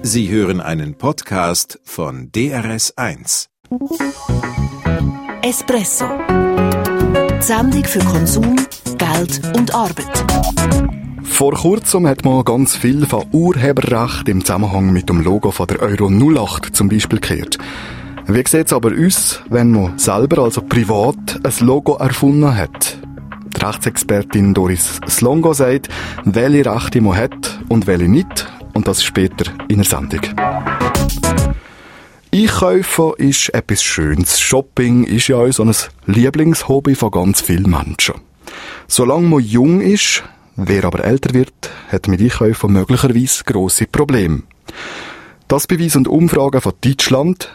Sie hören einen Podcast von DRS1. Espresso. Die Sendung für Konsum, Geld und Arbeit. Vor kurzem hat man ganz viel von Urheberrecht im Zusammenhang mit dem Logo von der Euro 08 zum Beispiel gehört. Wie sieht es aber aus, wenn man selber, also privat, ein Logo erfunden hat? Die Rechtsexpertin Doris Slongo sagt, welche Rechte man hat und welche nicht, und das später in der Sendung. Einkaufen ist etwas Schönes. Shopping ist ja auch so ein Lieblingshobby von ganz vielen Menschen. Solange man jung ist, wer aber älter wird, hat mit Einkaufen möglicherweise grosse Probleme. Das beweisen Umfragen von Deutschland.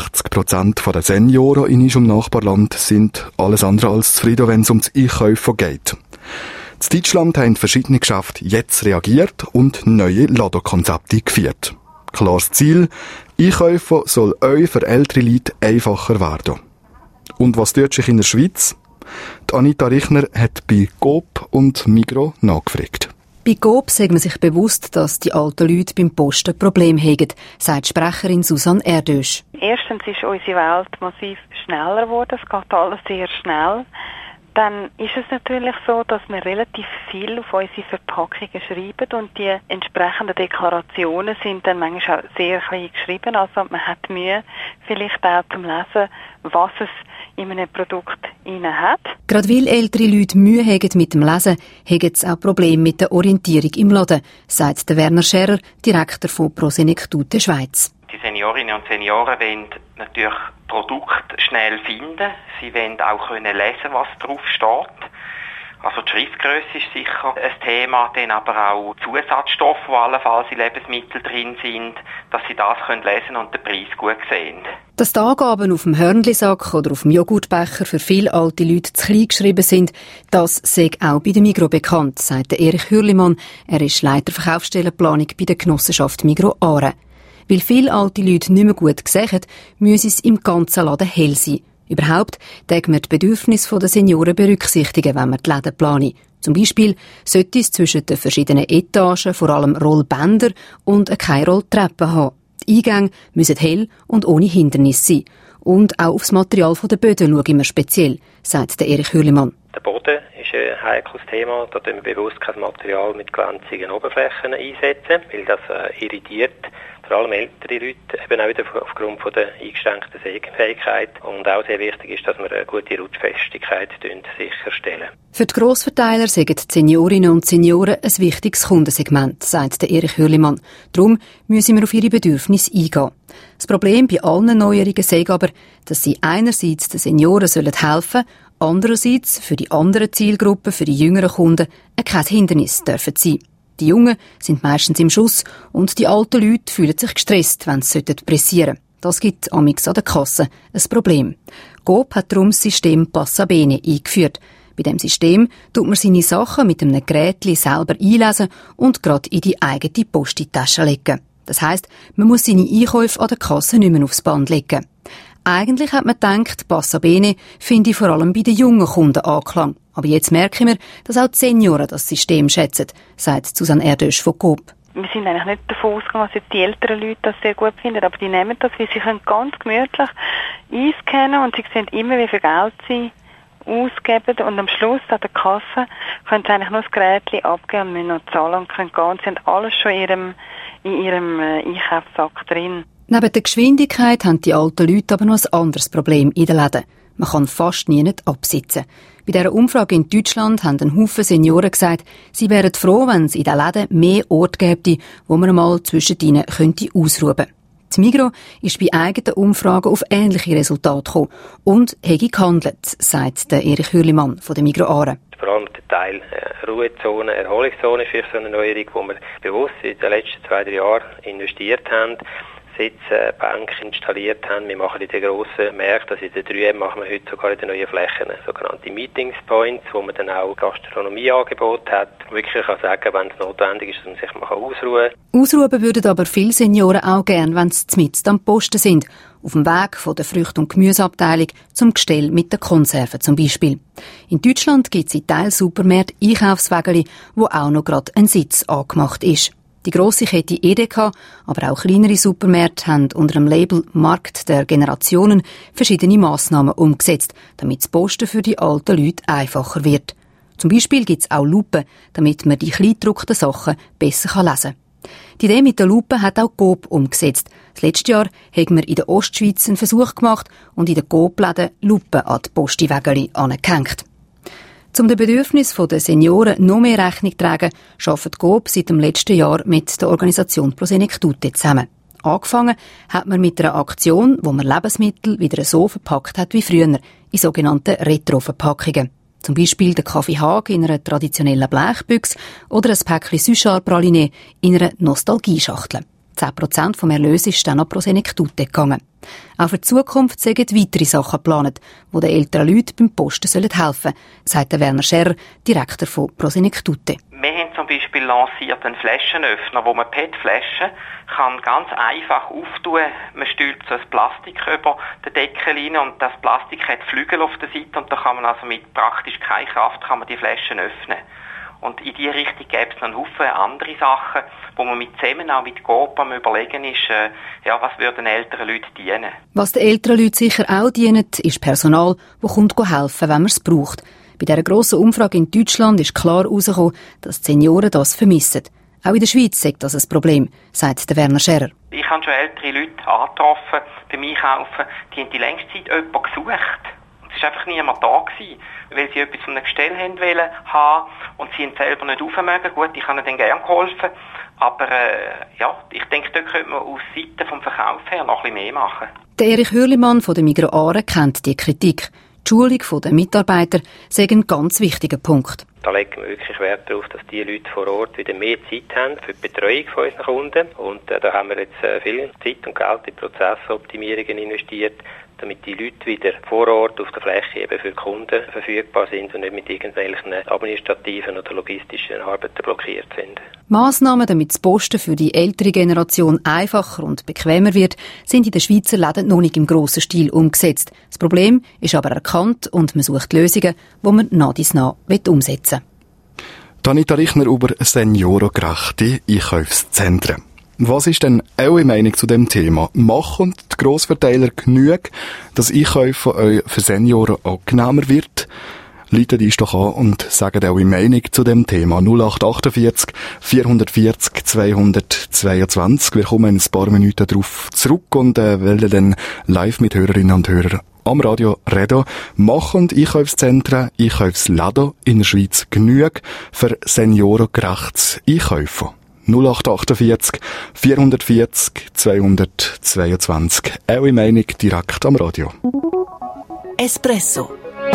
60% der Senioren in unserem Nachbarland sind alles andere als zufrieden, wenn es ums Einkaufen geht. In Deutschland haben verschiedene Geschäfte jetzt reagiert und neue Ladenkonzepte geführt. Klares Ziel, Einkaufen soll euch für ältere Leute einfacher werden. Und was tut sich in der Schweiz? Die Anita Richner hat bei Coop und Migros nachgefragt. Bei Coop sagt man sich bewusst, dass die alten Leute beim Posten Probleme haben, sagt Sprecherin Susanne Erdős. Erstens ist unsere Welt massiv schneller geworden, es geht alles sehr schnell. Dann ist es natürlich so, dass wir relativ viel auf unsere Verpackungen schreiben und die entsprechenden Deklarationen sind dann manchmal auch sehr klein geschrieben. Also man hat Mühe, vielleicht auch zum Lesen, was es in einem Produkt hat. Gerade weil ältere Leute Mühe haben mit dem Lesen, haben sie auch Probleme mit der Orientierung im Laden, sagt der Werner Scherer, Direktor von Prosenektute Schweiz. Die Seniorinnen und Senioren wollen natürlich Produkte schnell finden. Sie wollen auch können lesen, was drauf steht. Also die Schriftgrösse ist sicher ein Thema, dann aber auch Zusatzstoffe, die allenfalls in Lebensmitteln drin sind, dass sie das lesen und den Preis gut sehen. Dass die Angaben auf dem Hörnlisack oder auf dem Joghurtbecher für viele alte Leute zu klein geschrieben sind, das sei auch bei der Migros bekannt, sagt Erich Hürlimann. Er ist Leiter Verkaufsstellenplanung bei der Genossenschaft Migros Aare. Weil viele alte Leute nicht mehr gut sehen, müssen es im ganzen Laden hell sein. Überhaupt darf man die Bedürfnisse der Senioren berücksichtigen, wenn man die Läden plane. Zum Beispiel sollte es zwischen den verschiedenen Etagen vor allem Rollbänder und keine Rolltreppen haben. Die Eingänge müssen hell und ohne Hindernis sein. Und auch aufs Material der Böden schauen wir speziell, sagt der Erich Hürlimann. Der Boden ist ein heikles Thema. Da tun wir bewusst kein Material mit glänzigen Oberflächen einsetzen, weil das irritiert vor allem ältere Leute, eben auch wieder aufgrund von der eingeschränkten Sehfähigkeit. Und auch sehr wichtig ist, dass wir eine gute Rutschfestigkeit sicherstellen. Für die Grossverteiler sagen die Seniorinnen und Senioren ein wichtiges Kundensegment, sagt der Erich Hürlimann. Darum müssen wir auf ihre Bedürfnisse eingehen. Das Problem bei allen Neuerungen sei aber, dass sie einerseits den Senioren helfen sollen, andererseits für die anderen Zielgruppen, für die jüngeren Kunden, kein Hindernis dürfen sein. Die Jungen sind meistens im Schuss und die alten Leute fühlen sich gestresst, wenn sie pressieren sollten. Das gibt amix an der Kasse ein Problem. Coop hat darum das System Passabene eingeführt. Bei diesem System tut man seine Sachen mit einem Gerät selber einlesen und gerade in die eigene Posti-Tasche legen. Das heisst, man muss seine Einkäufe an der Kasse nicht mehr aufs Band legen. Eigentlich hat man gedacht, Passabene finde ich vor allem bei den jungen Kunden Anklang. Aber jetzt merken wir, dass auch die Senioren das System schätzen, sagt Susanne Erdős von Coop. Wir sind eigentlich nicht davon ausgegangen, dass jetzt die älteren Leute das sehr gut finden, aber die nehmen das, weil sie können ganz gemütlich einscannen und sie sehen immer, wie viel Geld sie ausgeben und am Schluss an der Kasse können sie eigentlich nur das Gerät abgeben und müssen noch zahlen und können gehen. Sie haben alles schon in ihrem Einkaufssack drin. Neben der Geschwindigkeit haben die alten Leute aber noch ein anderes Problem in den Läden. Man kann fast nie nicht absitzen. Bei dieser Umfrage in Deutschland haben ein Haufen Senioren gesagt, sie wären froh, wenn es in den Läden mehr Orte gäbe, wo man mal zwischen ihnen ausruhen könnte. Die Migros ist bei eigenen Umfragen auf ähnliche Resultate gekommen und hätte gehandelt, sagt der Erich Hürlimann von der Migros Aare. Vor allem der Teil Ruhezone, Erholungszone ist für so eine Neuerung, wo wir bewusst in den letzten 2-3 Jahren investiert haben. Sitzbänke installiert haben. Wir machen in den grossen Märkten, also in den 3M machen wir heute sogar in den neuen Flächen sogenannte Meetings Points, wo man dann auch Gastronomieangebote hat. Wirklich kann sagen, wenn es notwendig ist, dass man sich mal ausruhen kann. Ausruhen würden aber viele Senioren auch gern, wenn sie mitten am Posten sind. Auf dem Weg von der Früchte- und Gemüseabteilung zum Gestell mit den Konserven zum Beispiel. In Deutschland gibt es in Teilsupermärkten Einkaufswägeli, wo auch noch gerade ein Sitz angemacht ist. Die grosse Kette Edeka, aber auch kleinere Supermärkte haben unter dem Label Markt der Generationen verschiedene Massnahmen umgesetzt, damit das Posten für die alten Leute einfacher wird. Zum Beispiel gibt es auch Lupen, damit man die kleingedruckten Sachen besser lesen kann. Die Idee mit der Lupe hat auch Coop umgesetzt. Das letzte Jahr haben wir in der Ostschweiz einen Versuch gemacht und in den Coop-Läden Lupen an die Postiwägeli angehängt. Um den Bedürfnissen der Senioren noch mehr Rechnung zu tragen, arbeitet Coop seit dem letzten Jahr mit der Organisation Pro Senectute zusammen. Angefangen hat man mit einer Aktion, wo man Lebensmittel wieder so verpackt hat wie früher, in sogenannten Retro-Verpackungen. Zum Beispiel der Kaffee Haag in einer traditionellen Blechbüchse oder ein Päckchen Suchard-Praliné in einer Nostalgieschachtel. 10% vom Erlös ist dann an Pro Senectute gegangen. Auch für die Zukunft sind weitere Sachen geplant, die den älteren Leuten beim Posten helfen sollen, sagt Werner Scherrer, Direktor von Pro Senectute. Wir haben zum Beispiel lanciert einen Flaschenöffner, wo man PET-Flaschen kann ganz einfach auftun. Man stülpt so ein Plastik über den Deckel rein und das Plastik hat Flügel auf der Seite und da kann man also mit praktisch keiner Kraft kann man die Flaschen öffnen. Und in diese Richtung gäbe es noch einen Haufen andere Sachen, wo man zusammen auch mit Coop am Überlegen ist, was würden älteren Leuten dienen. Was den älteren Leuten sicher auch dient, ist Personal, das helfen, wenn man es braucht. Bei dieser grossen Umfrage in Deutschland ist klar herausgekommen, dass die Senioren das vermissen. Auch in der Schweiz ist das ein Problem, sagt der Werner Scherrer. Ich habe schon ältere Leute angetroffen beim Einkaufen, die haben die längste Zeit jemanden gesucht. Es war einfach niemand da gewesen, weil sie etwas von einem Gestell haben und sie haben selber nicht aufmögen. Gut, ich habe ihnen gerne geholfen, aber ich denke, dort könnte man aus Seite vom Verkauf her noch ein bisschen mehr machen. Der Erich Hürlimann von der Migros Aare kennt die Kritik. Die Schulung der Mitarbeiter sei ein ganz wichtiger Punkt. Da legen wir wirklich Wert darauf, dass die Leute vor Ort wieder mehr Zeit haben für die Betreuung von unseren Kunden. Und da haben wir jetzt viel Zeit und Geld in Prozessoptimierungen investiert, damit die Leute wieder vor Ort auf der Fläche eben für die Kunden verfügbar sind und nicht mit irgendwelchen administrativen oder logistischen Arbeiten blockiert sind. Massnahmen, damit das Posten für die ältere Generation einfacher und bequemer wird, sind in den Schweizer Läden noch nicht im grossen Stil umgesetzt. Das Problem ist aber erkannt und man sucht Lösungen, die man nach dies nach umsetzen will. Anita Richner über seniorengerechte Einkaufszentren. Was ist denn eure Meinung zu dem Thema? Machen die Grossverteiler genug, dass Einkaufen für Senioren angenehmer wird? Leitet uns doch an und sagt eure Meinung zu dem Thema. 0848 440 222. Wir kommen in ein paar Minuten darauf zurück und wollen dann live mit Hörerinnen und Hörern am Radio reden. Machen Einkaufszentren, Einkaufsläden in der Schweiz genug für seniorengerechtes Einkaufen? 0848 440 222. Eure Meinung direkt am Radio. Espresso.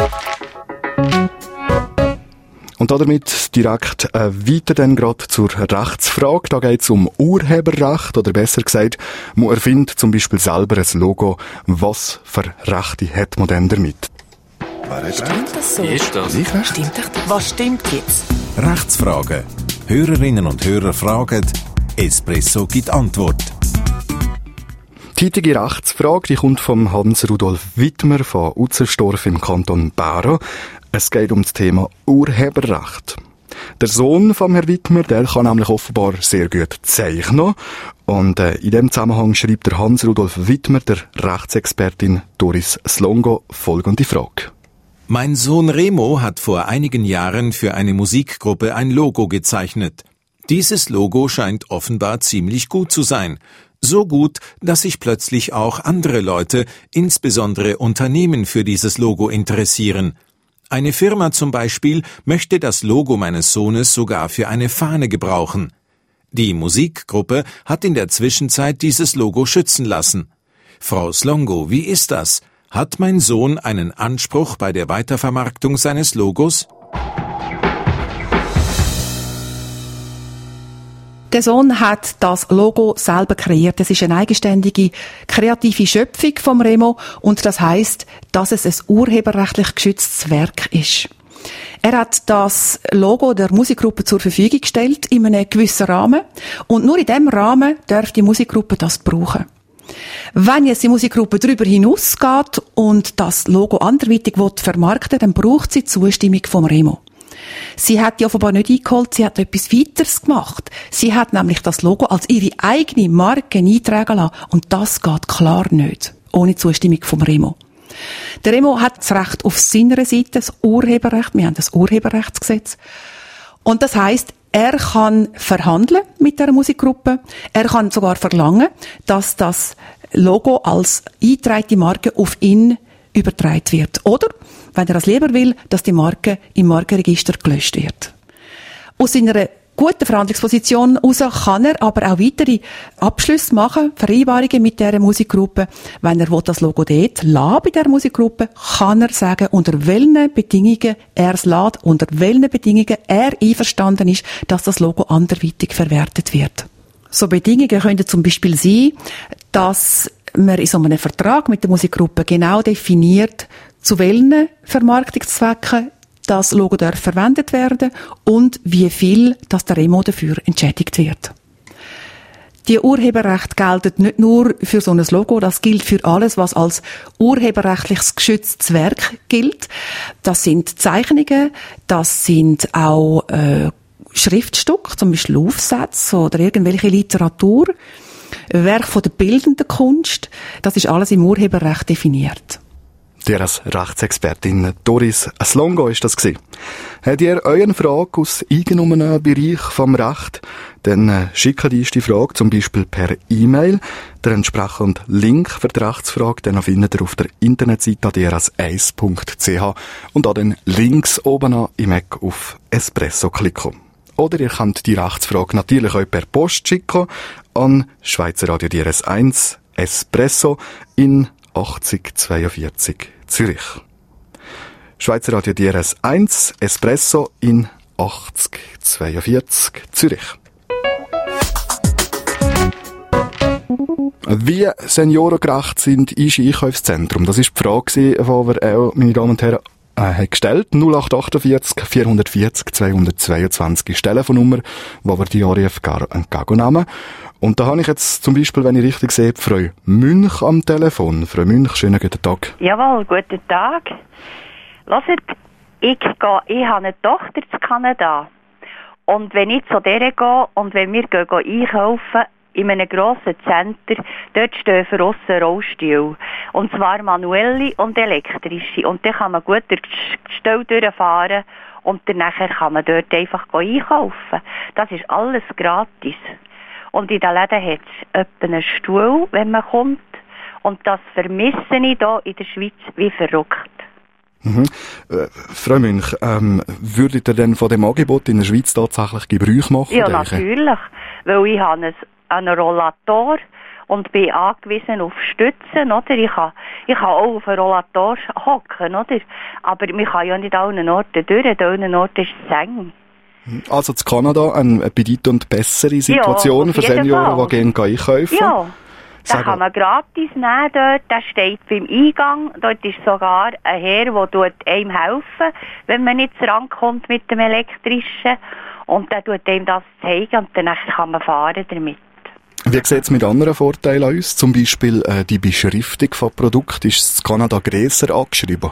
Und damit direkt weiter dann gerade zur Rechtsfrage. Da geht es um Urheberrecht, oder besser gesagt, man erfindet zum Beispiel selber ein Logo. Was für Rechte hat man denn damit? Stimmt das so? Wie ist das? Stimmt doch das? Was stimmt jetzt? Rechtsfragen. Hörerinnen und Hörer fragen, Espresso gibt Antwort. Die heutige Rechtsfrage, die kommt vom Hans-Rudolf Wittmer von Uzerstorf im Kanton Bären. Es geht um das Thema Urheberrecht. Der Sohn von Herrn Wittmer, der kann nämlich offenbar sehr gut zeichnen. Und in dem Zusammenhang schreibt der Hans-Rudolf Wittmer der Rechtsexpertin Doris Slongo folgende Frage. Mein Sohn Remo hat vor einigen Jahren für eine Musikgruppe ein Logo gezeichnet. Dieses Logo scheint offenbar ziemlich gut zu sein. So gut, dass sich plötzlich auch andere Leute, insbesondere Unternehmen, für dieses Logo interessieren. Eine Firma zum Beispiel möchte das Logo meines Sohnes sogar für eine Fahne gebrauchen. Die Musikgruppe hat in der Zwischenzeit dieses Logo schützen lassen. Frau Slongo, wie ist das? Hat mein Sohn einen Anspruch bei der Weitervermarktung seines Logos? Der Sohn hat das Logo selber kreiert. Es ist eine eigenständige, kreative Schöpfung vom Remo und das heisst, dass es ein urheberrechtlich geschütztes Werk ist. Er hat das Logo der Musikgruppe zur Verfügung gestellt in einem gewissen Rahmen und nur in diesem Rahmen darf die Musikgruppe das brauchen. Wenn jetzt die Musikgruppe darüber hinausgeht und das Logo anderweitig vermarkten will, dann braucht sie die Zustimmung vom Remo. Sie hat die offenbar nicht eingeholt, sie hat etwas weiteres gemacht. Sie hat nämlich das Logo als ihre eigene Marke eintragen lassen. Und das geht klar nicht. Ohne Zustimmung vom Remo. Der Remo hat das Recht auf seiner Seite, das Urheberrecht. Wir haben das Urheberrechtsgesetz. Und das heisst, er kann verhandeln mit der Musikgruppe. Er kann sogar verlangen, dass das Logo als eingetragene Marke auf ihn übertragen wird. Oder, wenn er es lieber will, dass die Marke im Markenregister gelöscht wird. Aus seiner guten Verhandlungsposition heraus kann er aber auch weitere Abschlüsse machen, Vereinbarungen mit dieser Musikgruppe. Wenn er das Logo dort lässt bei dieser Musikgruppe, kann er sagen, unter welchen Bedingungen er es lässt, unter welchen Bedingungen er einverstanden ist, dass das Logo anderweitig verwertet wird. So Bedingungen können zum Beispiel sein, dass man in so einem Vertrag mit der Musikgruppe genau definiert, zu welchen Vermarktungszwecken das Logo darf verwendet werden und wie viel dass der Remo dafür entschädigt wird. Die Urheberrechte gelten nicht nur für so ein Logo, das gilt für alles, was als urheberrechtliches geschütztes Werk gilt. Das sind Zeichnungen, das sind auch Schriftstücke, zum Beispiel Aufsätze oder irgendwelche Literatur, Werk von der bildenden Kunst. Das ist alles im Urheberrecht definiert. Dir als Rechtsexpertin Doris Slongo ist das gewesen. Habt ihr euren Frage aus eingenommenen Bereich vom Recht, dann schickt uns die Frage zum Beispiel per E-Mail. Der entsprechende Link für die Rechtsfrage, den findet ihr auf der Internetseite adras1.ch und an den Links oben an im Eck auf Espresso klicken. Oder ihr könnt die Rechtsfrage natürlich auch per Post schicken an Schweizer Radio DRS 1 Espresso in 8042 Zürich. Schweizer Radio DRS 1 Espresso in 8042 Zürich. Wie seniorengerecht sind Einkaufszentrum? Das ist die Frage, die wir auch, meine Damen und Herren, gestellt. 0848 440 222 ist die Telefonnummer, wo wir die Anrufe entgegennehmen. Und da habe ich jetzt zum Beispiel, wenn ich richtig sehe, Frau Münch am Telefon. Frau Münch, schönen guten Tag. Jawohl, guten Tag. Hört, ich habe eine Tochter in Kanada. Und wenn ich zu der gehe und wenn wir gehen einkaufen, in einem grossen Center, dort stehen für uns Rollstühle. Und zwar manuelle und elektrische. Und dann kann man gut durch die Stelle durchfahren und dann kann man dort einfach einkaufen. Das ist alles gratis. Und in den Läden hat es etwa einen Stuhl, wenn man kommt. Und das vermisse ich hier in der Schweiz wie verrückt. Mhm. Frau Münch, würdet ihr denn von dem Angebot in der Schweiz tatsächlich Gebrauch machen? Ja, natürlich. Weil ich habe einen Rollator und bin angewiesen auf Stützen, oder? Ich kann auch auf einen Rollator hocken, oder? Aber man kann ja nicht an allen Orten durch, an allen Orten ist es eng. Also in Kanada eine bedeutend bessere Situation ja, für Senioren, die gehen einkaufen? Ja, da kann man gratis nehmen dort, der steht beim Eingang, dort ist sogar ein Herr, der einem helfen, wenn man nicht rankommt mit dem Elektrischen und der tut einem das zeigen und dann kann man fahren damit. Wie sieht es mit anderen Vorteilen aus? Zum Beispiel die Beschriftung von Produkten, ist in Kanada grösser angeschrieben?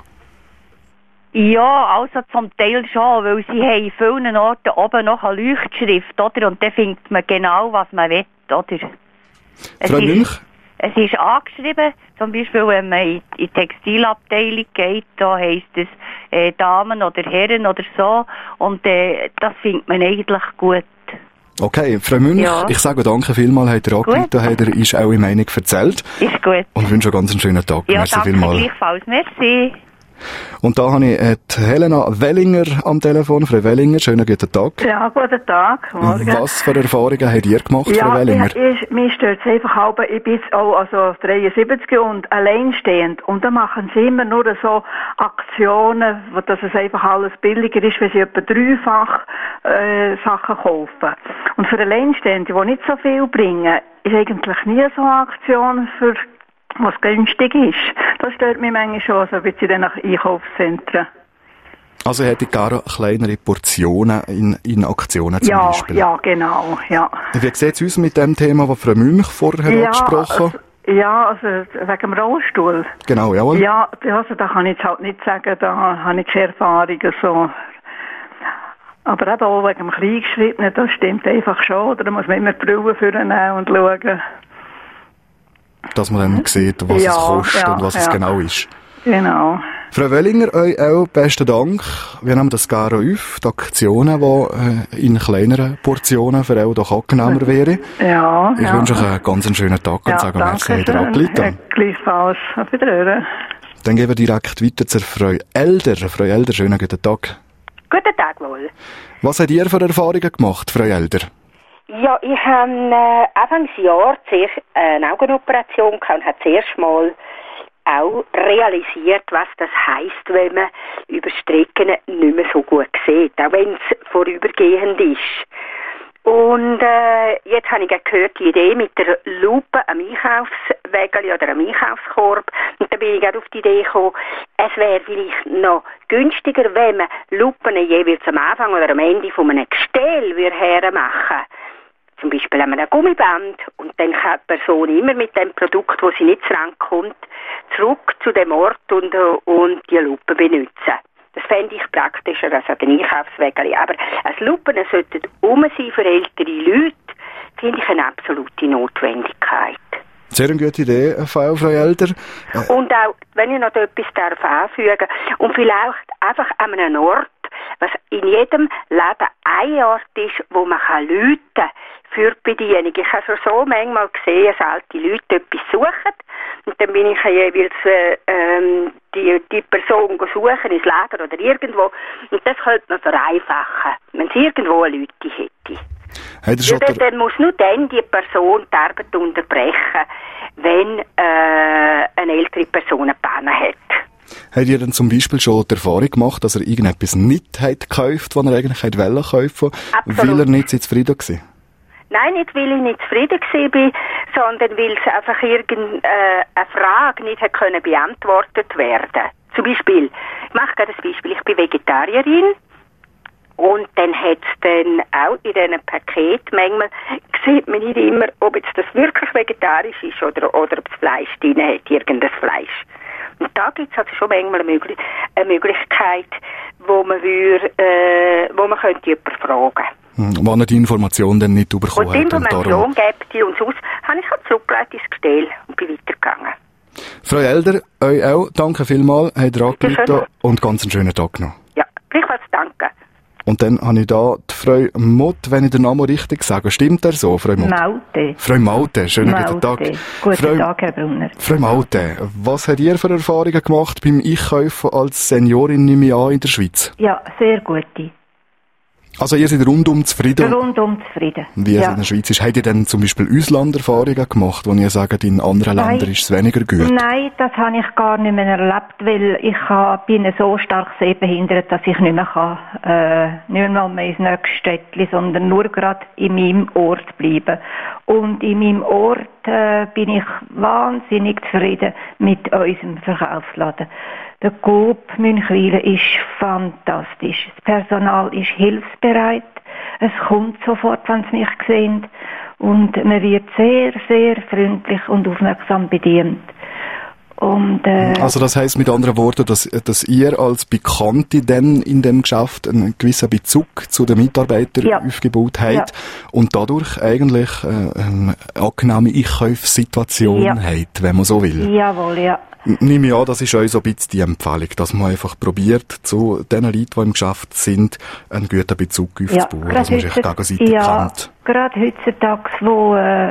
Ja, also zum Teil schon, weil sie haben in vielen Orten oben noch eine Leuchtschrift, oder? Und dann findet man genau, was man will, oder? Frau Münch? Es ist angeschrieben, zum Beispiel, wenn man in die Textilabteilung geht, da heisst es Damen oder Herren oder so, und das findet man eigentlich gut. Okay, Frau Münch, ja. Ich sage danke vielmals, habt ihr angerufen, habt ihr ist auch in Meinung erzählt. Ist gut. Und wünsche einen ganz schönen Tag. Ja, merci danke vielmals. Gleichfalls, merci. Und da habe ich die Helena Wellinger am Telefon. Frau Wellinger, schönen guten Tag. Ja, guten Tag. Morgen. Was für Erfahrungen habt ihr gemacht, Frau Wellinger? Mir stört es einfach halb, ich bin jetzt auch 73 und alleinstehend. Und dann machen sie immer nur so Aktionen, dass es einfach alles billiger ist, wenn sie etwa dreifach Sachen kaufen. Und für Alleinstehende, die nicht so viel bringen, ist eigentlich nie so eine Aktion für was günstig ist. Das stört mich manchmal schon, so ein bisschen nach Einkaufszentren. Also hätte ich gar kleinere Portionen in Aktionen zum Beispiel? Ja, genau, ja. Wie sieht es aus mit dem Thema, das Frau Münch vorher angesprochen hat? Also wegen dem Rollstuhl. Genau, jawohl. Ja, also da kann ich jetzt halt nicht sagen, da habe ich keine Erfahrungen so. Aber eben auch wegen dem Kleingeschrittenen, das stimmt einfach schon. Oder da muss man immer die Brille vornehmen und schauen. Dass man dann sieht, was es kostet und was es genau ist. Genau. Frau Wellinger, euch auch besten Dank. Wir nehmen das gerne auf, die Aktionen, die in kleineren Portionen für euch doch angenehmer wären. Ja. Ich wünsche euch einen ganz schönen Tag und sage merci, habt ihr angerufen. Gleichfalls. Auf Wiederhören. Dann gehen wir direkt weiter zur Frau Elder. Frau Elder, schönen guten Tag. Guten Tag wohl. Was habt ihr für Erfahrungen gemacht, Frau Elder? Ja, ich habe Anfangsjahr zuerst eine Augenoperation gehabt und habe zuerst mal auch realisiert, was das heisst, wenn man über Strecken nicht mehr so gut sieht, auch wenn es vorübergehend ist. Und jetzt habe ich gehört, die Idee mit der Lupe am Einkaufswägeli oder am Einkaufskorb. Und da bin ich gerade auf die Idee gekommen, es wäre vielleicht noch günstiger, wenn man Lupen jeweils am Anfang oder am Ende von einem Gestell hermachen. Zum Beispiel an einem Gummiband. Und dann kann die Person immer mit dem Produkt, wo sie nicht rankommt, zurück zu dem Ort und die Lupe benutzen. Das fände ich praktischer als an den Einkaufswägeli. Aber als Lupen sollten sein für ältere Leute, finde ich eine absolute Notwendigkeit. Sehr eine gute Idee, Frau Elder. Und auch, wenn ich noch etwas anfügen darf, und vielleicht einfach an einem Ort, was in jedem Laden ein Ort ist, wo man rufen kann für die Bedienung. Ich habe schon so manchmal gesehen, dass alte Leute etwas suchen. Und dann bin ich jeweils die Person suchen ins Lager oder irgendwo. Und das könnte man vereinfachen, wenn es irgendwo eine Leute hätte. Dann muss nur dann die Person die Arbeit unterbrechen, wenn eine ältere Person eine Panne hat. Habt ihr denn zum Beispiel schon die Erfahrung gemacht, dass ihr irgendetwas nicht habt gekauft, was ihr eigentlich hätte kaufen wollen, weil ihr nicht zufrieden war? Nein, nicht weil ich nicht zufrieden war, sondern weil es einfach irgendeine Frage nicht hat beantwortet werden. Zum Beispiel, ich mache gerade ein Beispiel, ich bin Vegetarierin und dann hat es dann auch in diesen Paketen manchmal, sieht man nicht immer, ob jetzt das wirklich vegetarisch ist oder ob das Fleisch drin hat, irgendein Fleisch. Und da gibt es also schon manchmal eine Möglichkeit, wo man könnte jemanden fragen. Wenn ihr die Information dann nicht bekommen habt. Und die Information gibt die und sonst habe ich halt zurückgelegt ins Gestell und bin weitergegangen. Frau Elder, euch auch danke vielmals, habt ihr angerufen und ganz einen schönen Tag noch. Ja, gleichfalls danke. Und dann habe ich da die Frau Mott, wenn ich den Namen richtig sage. Stimmt der so, Frau Mott? Maute. Frau Maute, schönen guten Tag. Guten Tag, Herr Brunner. Frau Maute, was habt ihr für Erfahrungen gemacht beim Einkaufen als Seniorin, nehme ich an, in der Schweiz? Ja, sehr gute. Also ihr seid rundum zufrieden? Rundum zufrieden. Wie es in der Schweiz ist. Habt ihr denn zum Beispiel Auslanderfahrungen gemacht, wo ihr sagt, in anderen Ländern ist es weniger gut? Nein, das habe ich gar nicht mehr erlebt, weil ich bin so stark sehbehindert, dass ich nicht mehr nicht mehr ins nächste Städtchen, sondern nur gerade in meinem Ort bleiben. Und in meinem Ort bin ich wahnsinnig zufrieden mit unserem Verkaufsladen. Der Coop Münchwilen ist fantastisch. Das Personal ist hilfsbereit. Es kommt sofort, wenn sie mich sehen. Und man wird sehr, sehr freundlich und aufmerksam bedient. Und, also das heisst mit anderen Worten, dass ihr als Bekannte dann in dem Geschäft einen gewissen Bezug zu den Mitarbeitern aufgebaut habt und dadurch eigentlich eine angenehme Einkaufssituation habt, wenn man so will. Jawohl, ja. Nehme ich an, das ist euch so ein bisschen die Empfehlung, dass man einfach probiert, zu den Leuten, die im Geschäft sind, einen guten Bezug aufzubauen, dass man sich gegenseitig kennt. Gerade heutzutage, wo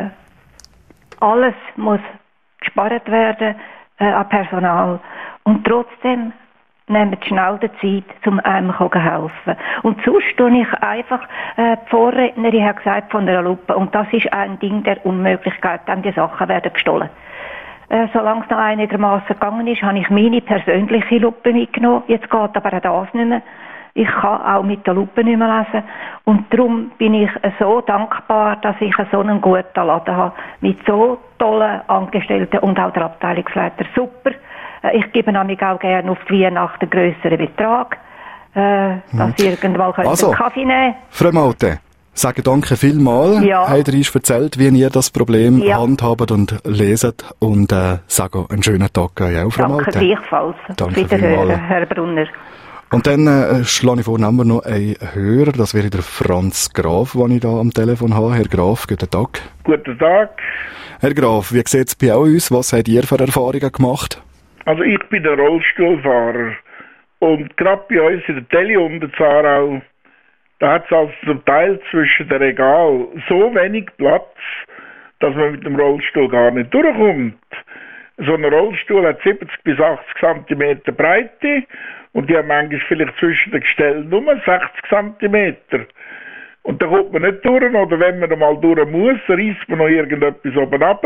alles muss gespart werden an Personal und trotzdem nehmen sie schnell die Zeit, um einem zu helfen. Und sonst tue ich einfach, die Vorrednerin hat gesagt von der Lupe, und das ist ein Ding der Unmöglichkeit, dann die Sachen werden gestohlen. Solange es noch einigermaßen gegangen ist, habe ich meine persönliche Lupe mitgenommen. Jetzt geht aber auch das nicht mehr. Ich kann auch mit der Lupe nicht mehr lesen. Und darum bin ich so dankbar, dass ich so einen guten Laden habe. Mit so tollen Angestellten und auch der Abteilungsleiter. Super. Ich gebe nämlich auch gerne auf die Weihnachten einen grösseren Betrag, dass Sie irgendwann einen Kaffee nehmen können. Frau Maute, sage danke vielmals. Ja. Habt ihr uns erzählt, wie ihr das Problem handhabt und leset. Und sage einen schönen Tag auch, Frau Maute. Danke gleichfalls. Danke Wiederhören, Herr Brunner. Und dann schlage ich vor, nehmen wir noch einen Hörer, das wäre der Franz Graf, den ich da am Telefon habe. Herr Graf, guten Tag. Guten Tag. Herr Graf, wie sieht es bei uns? Was habt ihr für Erfahrungen gemacht? Also ich bin der Rollstuhlfahrer und gerade bei uns in der Tele unter Zarau, da hat es also zum Teil zwischen den Regalen so wenig Platz, dass man mit dem Rollstuhl gar nicht durchkommt. So ein Rollstuhl hat 70 bis 80 cm Breite und die haben manchmal vielleicht zwischen den Gestellen nur 60 cm. Und da kommt man nicht durch, oder wenn man mal durch muss, reißt man noch irgendetwas oben ab.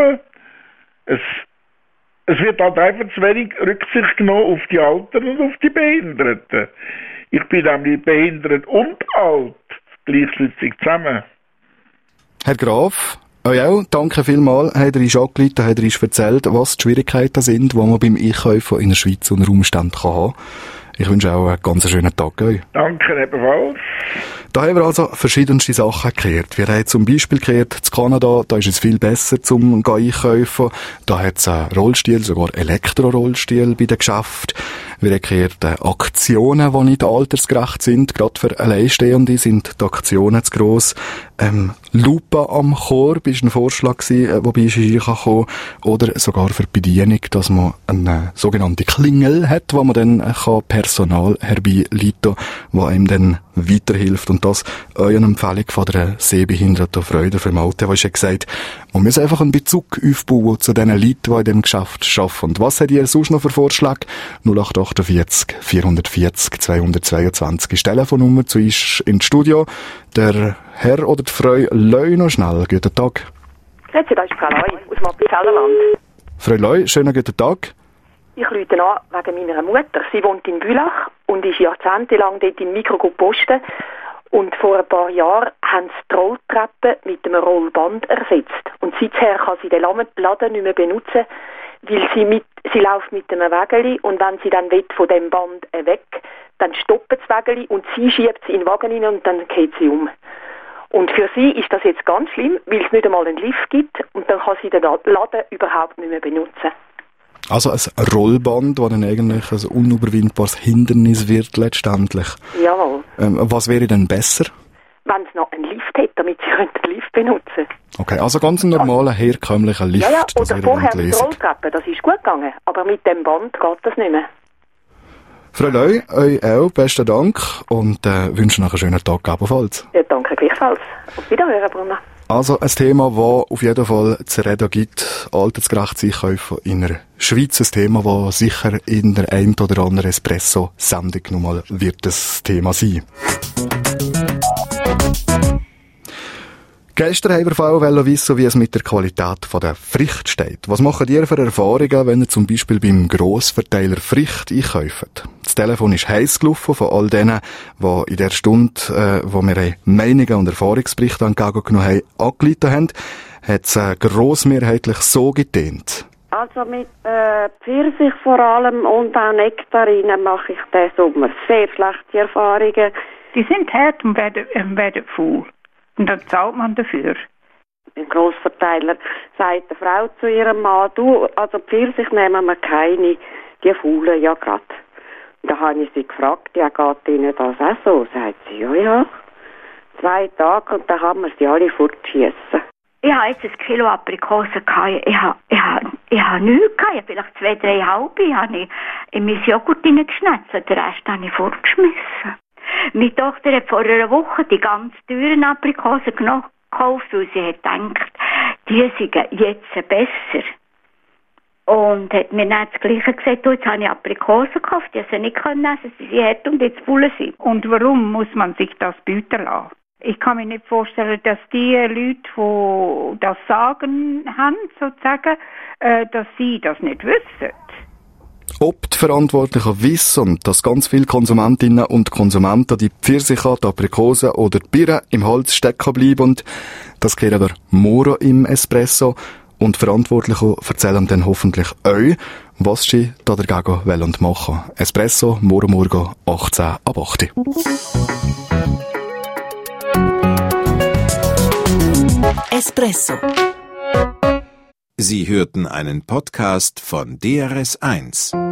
Es wird halt einfach zu wenig Rücksicht genommen auf die Alten und auf die Behinderten. Ich bin nämlich behindert und alt, gleichzeitig zusammen. Herr Graf, euch auch, danke vielmals. Habt ihr uns angerufen, habt ihr uns erzählt, was die Schwierigkeiten sind, die man beim Einkaufen in der Schweiz unter Umständen haben kann. Ich wünsche auch einen ganz schönen Tag euch. Danke, ebenfalls. Da haben wir also verschiedenste Sachen geklärt. Wir haben zum Beispiel geklärt, in Kanada, da ist es viel besser zum einkaufen. Da hat es Rollstuhl, sogar Elektrorollstuhl bei den Geschäften. Wir haben geklärt, Aktionen, die nicht altersgerecht sind. Gerade für Alleinstehende sind die Aktionen zu gross. Lupe am Korb war ein Vorschlag gewesen, wobei es hier kommen kann. Oder sogar für die Bedienung, dass man eine sogenannte Klingel hat, wo man dann Personal herbeileiten kann, wo einem dann weiterhilft. Und das eure Empfehlung von der sehbehinderten Freude für Malte, wo ich gesagt, man muss einfach einen Bezug aufbauen zu den Leuten, die in diesem Geschäft arbeiten. Und was habt ihr sonst noch für Vorschläge? 0848 440 222 ist die Telefonnummer zu uns ins Studio. Der Herr oder die Frau Leu noch schnell. Guten Tag. Grüezi, da ist Frau Leu aus Mappelfelderland. Frau Leu, schönen guten Tag. Ich rufe an wegen meiner Mutter. Sie wohnt in Bülach und ist jahrzehntelang dort im Mikrogroup Posten. Und vor ein paar Jahren haben sie die Rolltreppe mit einem Rollband ersetzt. Und seither kann sie den Laden nicht mehr benutzen, weil sie läuft mit einem Wägeli und wenn sie dann will, von dem Band weg, dann stoppt das Wägeli und sie schiebt sie in den Wagen rein und dann geht sie um. Und für sie ist das jetzt ganz schlimm, weil es nicht einmal einen Lift gibt und dann kann sie den Laden überhaupt nicht mehr benutzen. Also ein Rollband, das dann eigentlich ein unüberwindbares Hindernis wird letztendlich. Jawohl. Was wäre denn besser? Wenn es noch einen Lift hätte, damit sie den Lift benutzen können. Okay, also ganz ein normaler, herkömmlicher Lift. Ja, das oder vorher die Rolltreppe, das ist gut gegangen, aber mit dem Band geht das nicht mehr. Frau Leu, euch auch besten Dank und wünsche noch einen schönen Tag ebenfalls. Ja, danke gleichfalls. Auf Wiederhören, Brunner. Also ein Thema, das auf jeden Fall zu reden gibt, altersgerechtes Einkaufen in der Schweiz. Ein Thema, das sicher in der ein oder anderen Espresso-Sendung nochmal wird das Thema sein. Gestern haben wir vor allem wissen, wie es mit der Qualität der Fricht steht. Was macht ihr für Erfahrungen, wenn ihr zum Beispiel beim Grossverteiler Fricht einkauft? Das Telefon ist heiß gelaufen von all denen, die in der Stunde, wo wir Meinungen und Erfahrungsberichte entgegengenommen haben, angeleitet haben, hat es grossmehrheitlich so getönt. Also mit Pfirsich vor allem und auch Nektarinen mache ich diesen Sommer sehr schlechte Erfahrungen. Die sind hart und werden faul. Und dann zahlt man dafür. Im Grossverteiler sagt eine Frau zu ihrem Mann, du, also Pfirsich nehmen wir keine, die faulen ja gerade. Da habe ich sie gefragt, ja, geht Ihnen das auch so? Sagt sie, ja. 2 Tage und dann kann man sie alle fortschiessen. Ich habe jetzt 1 Kilo Aprikosen gehabt. Ich habe nichts gehabt. Vielleicht 2, 3 halbe habe ich in mein Joghurt hineingeschnetzelt. Den Rest habe ich fortgeschmissen. Meine Tochter hat vor einer Woche die ganz teuren Aprikosen gekauft, weil sie hat gedacht, die sind jetzt besser. Und hat mir dann das Gleiche gesagt, jetzt habe ich Aprikosen gekauft, die sie nicht essen können, sie hat und jetzt faulen sie. Und warum muss man sich das bieten lassen? Ich kann mir nicht vorstellen, dass die Leute, die das Sagen haben, sozusagen, dass sie das nicht wissen. Ob die Verantwortlichen wissen, dass ganz viele Konsumentinnen und Konsumenten die Pfirsiche, die Aprikosen oder die Birnen im Holz stecken bleiben, das kehren wir morgen im Espresso. Und die Verantwortlichen erzählen dann hoffentlich euch, was sie da dagegen wollen machen. Espresso, morgen 18 ab 8. Espresso. Sie hörten einen Podcast von DRS1.